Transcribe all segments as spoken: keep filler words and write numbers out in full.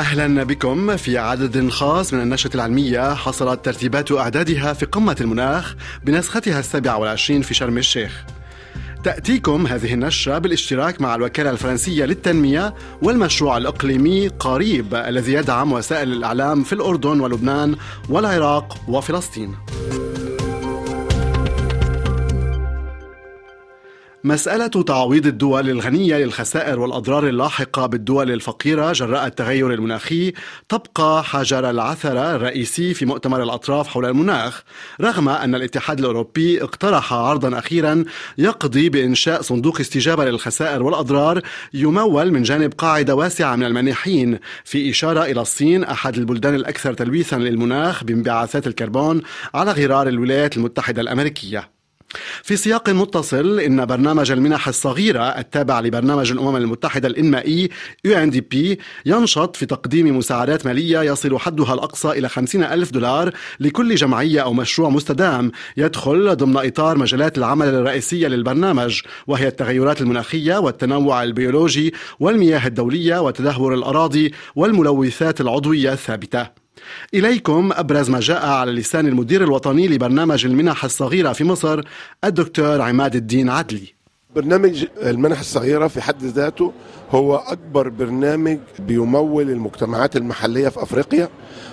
أهلا بكم في عدد خاص من النشرة العلمية حصلت ترتيبات أعدادها في قمة المناخ بنسختها السابعة والعشرين في شرم الشيخ. تأتيكم هذه النشرة بالاشتراك مع الوكالة الفرنسية للتنمية والمشروع الإقليمي قريب الذي يدعم وسائل الإعلام في الأردن ولبنان والعراق وفلسطين. مسألة تعويض الدول الغنية للخسائر والأضرار اللاحقة بالدول الفقيرة جراء التغير المناخي تبقى حجر العثرة الرئيسي في مؤتمر الأطراف حول المناخ، رغم أن الاتحاد الأوروبي اقترح عرضا أخيرا يقضي بإنشاء صندوق استجابة للخسائر والأضرار يمول من جانب قاعدة واسعة من المانحين، في إشارة إلى الصين أحد البلدان الأكثر تلويثا للمناخ بانبعاثات الكربون على غرار الولايات المتحدة الأمريكية. في سياق متصل، إن برنامج المنح الصغيرة التابع لبرنامج الأمم المتحدة الإنمائي يو إن دي بي ينشط في تقديم مساعدات مالية يصل حدها الأقصى إلى خمسين ألف دولار لكل جمعية أو مشروع مستدام يدخل ضمن إطار مجالات العمل الرئيسية للبرنامج، وهي التغيرات المناخية والتنوع البيولوجي والمياه الدولية وتدهور الأراضي والملوثات العضوية الثابتة. إليكم أبرز ما جاء على لسان المدير الوطني لبرنامج المنح الصغيرة في مصر الدكتور عماد الدين عدلي. برنامج المنح الصغيرة في حد ذاته هو أكبر برنامج بيمول المجتمعات المحلية في أفريقيا،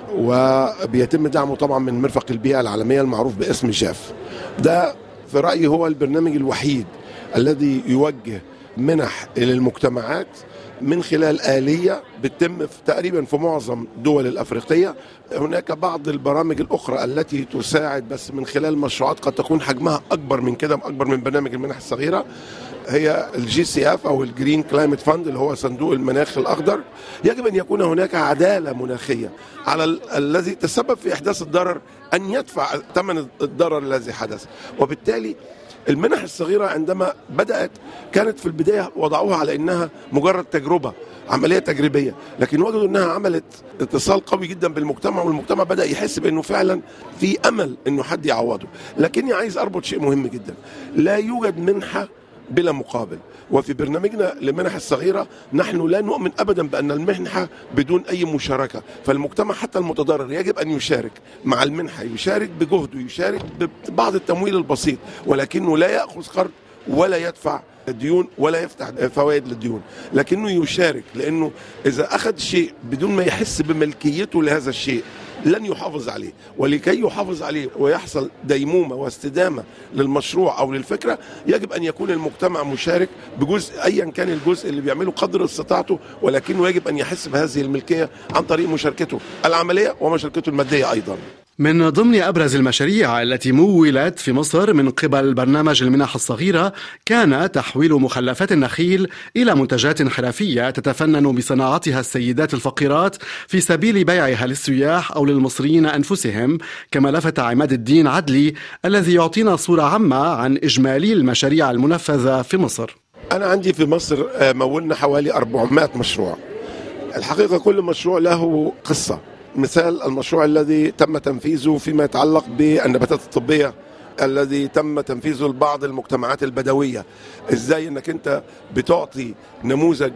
وبيتم دعمه طبعا من مرفق البيئة العالمية المعروف باسم جاف. ده في رأيي هو البرنامج الوحيد الذي يوجه منح للمجتمعات من خلال آلية بتتم في تقريبا في معظم دول الأفريقية. هناك بعض البرامج الأخرى التي تساعد بس من خلال مشروعات قد تكون حجمها أكبر من كده، أكبر من برنامج المنح الصغيرة، هي الجي سي اف أو الجرين كلايمت فاند اللي هو صندوق المناخ الأخضر. يجب أن يكون هناك عدالة مناخية على ال- الذي تسبب في إحداث الضرر أن يدفع ثمن الضرر الذي حدث. وبالتالي المنح الصغيرة عندما بدأت كانت في البداية وضعوها على إنها مجرد تجربة، عملية تجريبية، لكن وجدوا إنها عملت اتصال قوي جدا بالمجتمع، والمجتمع بدأ يحس بأنه فعلا في أمل إنه حد يعوضه. لكني عايز أربط شيء مهم جدا، لا يوجد منحة بلا مقابل. وفي برنامجنا لمنح الصغيرة نحن لا نؤمن أبدا بأن المنحة بدون أي مشاركة، فالمجتمع حتى المتضرر يجب أن يشارك مع المنحة، يشارك بجهده، يشارك ببعض التمويل البسيط، ولكنه لا يأخذ قرض ولا يدفع ديون ولا يفتح فوائد للديون، لكنه يشارك، لأنه إذا أخذ شيء بدون ما يحس بملكيته لهذا الشيء لن يحافظ عليه. ولكي يحافظ عليه ويحصل ديمومة واستدامة للمشروع أو للفكرة يجب أن يكون المجتمع مشارك بجزء أيا كان الجزء اللي بيعمله قدر استطاعته، ولكنه يجب أن يحس بهذه الملكية عن طريق مشاركته العملية ومشاركته المادية أيضا. من ضمن أبرز المشاريع التي مولت في مصر من قبل برنامج المنح الصغيرة كان تحويل مخلفات النخيل إلى منتجات حرفية تتفنن بصناعتها السيدات الفقيرات في سبيل بيعها للسياح أو للمصريين أنفسهم، كما لفت عماد الدين عدلي الذي يعطينا صورة عامة عن إجمالي المشاريع المنفذة في مصر. أنا عندي في مصر مولنا حوالي أربعمائة مشروع. الحقيقة كل مشروع له قصة. مثال المشروع الذي تم تنفيذه فيما يتعلق بالنباتات الطبية الذي تم تنفيذه لبعض المجتمعات البدوية، ازاي انك انت بتعطي نموذج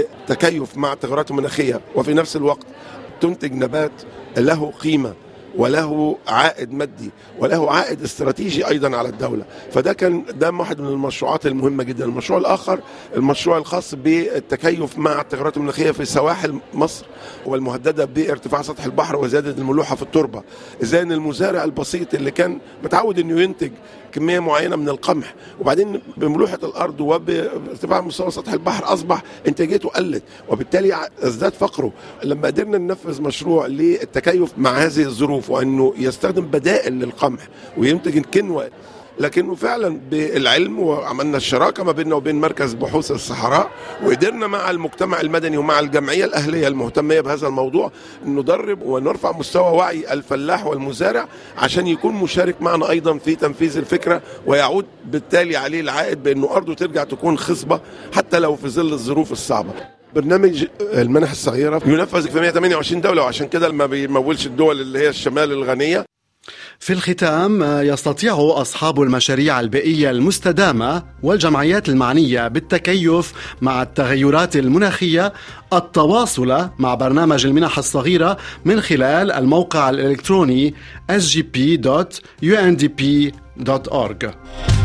لتكيف مع التغيرات المناخية وفي نفس الوقت تنتج نبات له قيمة وله عائد مادي وله عائد استراتيجي أيضا على الدولة. فده كان ده واحد من المشروعات المهمة جدا. المشروع الآخر المشروع الخاص بالتكيف مع التغيرات المناخية في سواحل مصر والمهددة بارتفاع سطح البحر وزيادة الملوحة في التربة، ازاي ان المزارع البسيط اللي كان متعود انه ينتج كمية معينة من القمح وبعدين بملوحة الأرض وبارتفاع مستوى سطح البحر أصبح إنتاجيته قلت وبالتالي ازداد فقره. لما قدرنا ننفذ مشروع للتكيف مع هذه الظروف وأنه يستخدم بدائل للقمح وينتج الكنوة، لكنه فعلا بالعلم وعملنا الشراكة ما بيننا وبين مركز بحوث الصحراء وقدرنا مع المجتمع المدني ومع الجمعية الأهلية المهتمية بهذا الموضوع ندرب ونرفع مستوى وعي الفلاح والمزارع عشان يكون مشارك معنا أيضا في تنفيذ الفكرة ويعود بالتالي عليه العائد بأنه أرضه ترجع تكون خصبة حتى لو في ظل الظروف الصعبة. برنامج المنح الصغيرة ينفذ في مئة وثمانية وعشرين دولة، وعشان كده ما بيمولش الدول اللي هي الشمال الغنية. في الختام، يستطيع أصحاب المشاريع البيئية المستدامة والجمعيات المعنية بالتكيف مع التغيرات المناخية التواصل مع برنامج المنح الصغيرة من خلال الموقع الإلكتروني إس جي بي دوت يو إن دي بي دوت أورج.